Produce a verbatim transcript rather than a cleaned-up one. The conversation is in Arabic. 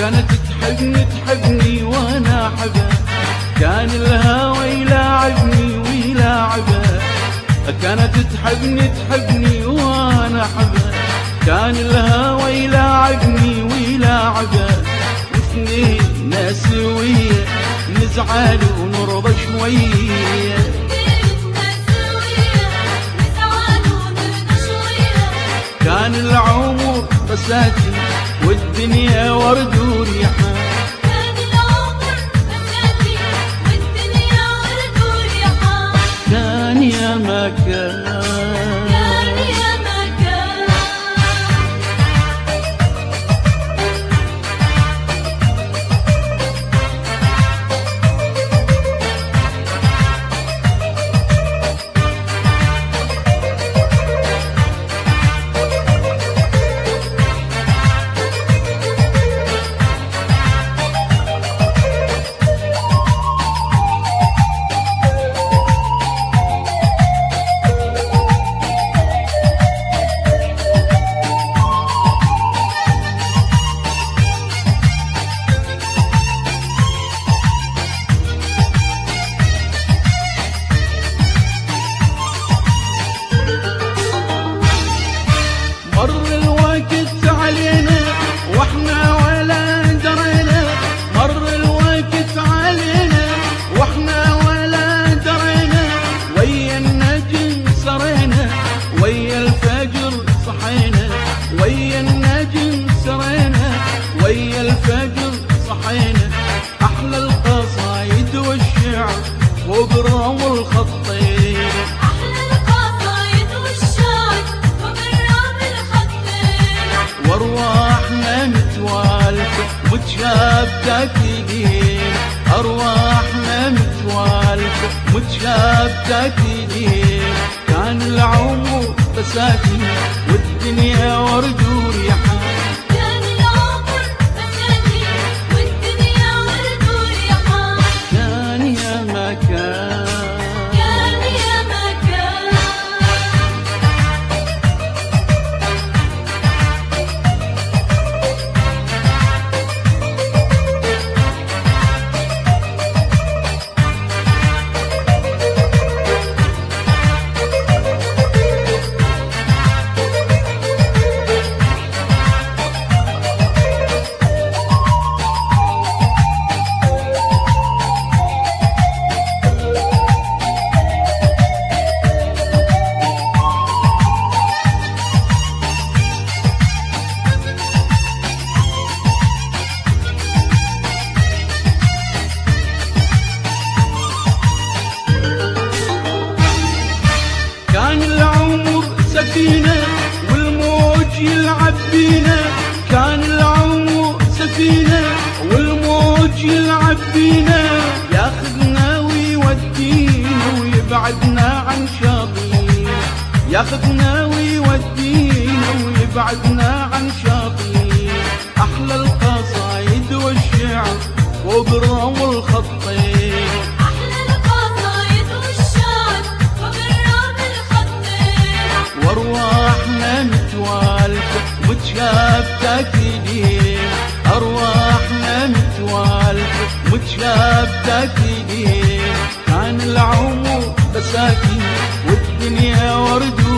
كانت تحبني تحبني وانا احبها، كان الهوى يلاعبني ويلاعبها. كانت تحبني تحبني وانا احبها، كان الهوى يلاعبني ويلاعبها. واثنين سوية نزعل ونرضى شوية، كان العمر بساتين والدنيا ورد وريحة. كان العمر بساتين والدنيا ورد وريحة. كان يا ما كان، كان يا ما كان. مر الوقت علينا واحنا ولا درينا، مر الوقت علينا واحنا ولا درينا. ويا النجم سرينا ويا الفجر صحينا، ويا النجم سرينا ويا الفجر صحينا. احلى القصايد والشعر فوق الرمل خطينا، وارواحنا متوالفة متشابكة كيدين، ارواحنا متوالفة متشابكة كيدين. كان العمر بساتين والدنيا ورد وريحة. كان العمر بساتين والدنيا ورد وريحة. كان يا ما كان، كان يا ما كان. كان العمر سفينة والموج يلعب بينا، كان العمر سفينة والموج يلعب بينا. ياخذنا ويودينا ويبعدنا عن شاطئنا، ياخذنا ويودينا ويبعدنا عن شاطئنا. احلى القصايد والشعر فوق الرمل خطينا، وارواحنا متوالفة متشابكة كيدين، ارواحنا متوالفة متشابكة كيدين. كان العمر بساتين والدنيا ورد